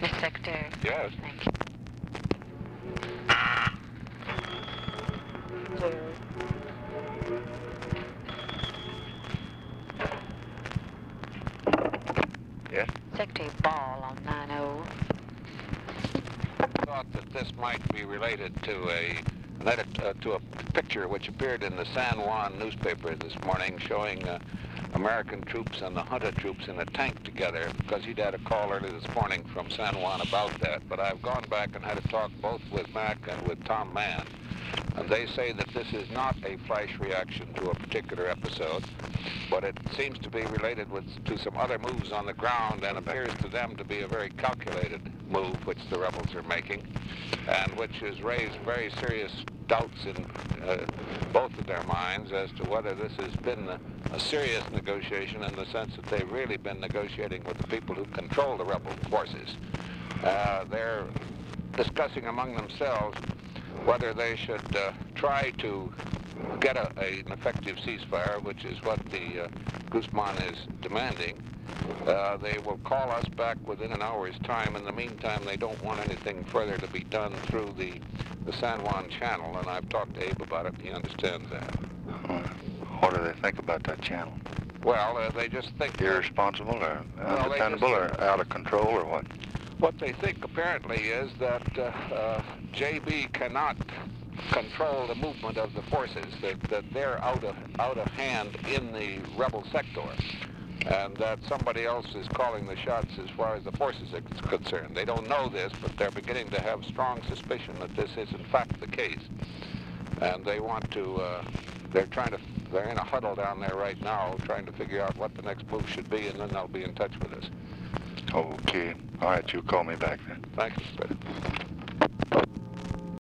Mr. Secretary. Yes. Thank you. Yes? Secretary Ball on 90. Thought that this might be related to to a picture which appeared in the San Juan newspaper this morning showing American troops and the Junta troops in a tank together, because he'd had a call early this morning from San Juan about that. But I've gone back and had a talk both with Mac and with Tom Mann, and they say that this is not a flash reaction to a particular episode, but it seems to be related to some other moves on the ground, and appears to them to be a very calculated move which the rebels are making, and which has raised very serious doubts in both of their minds as to whether this has been a serious negotiation, in the sense that they've really been negotiating with the people who control the rebel forces. They're discussing among themselves whether they should try to get an effective ceasefire, which is what the Guzman is demanding. They will call us back within an hour's time. In the meantime, they don't want anything further to be done through the San Juan Channel, and I've talked to Abe about it, and he understands that. What do they think about that channel? Well, they just think... Irresponsible or undependable or out of control or what? What they think apparently is that JB cannot control the movement of the forces, that they're out of hand in the rebel sector, and that somebody else is calling the shots as far as the forces are concerned. They don't know this, but they're beginning to have strong suspicion that this is in fact the case. And they want to, they're in a huddle down there right now, trying to figure out what the next move should be, and then they'll be in touch with us. Okay. All right, you call me back then. Thank you, sir.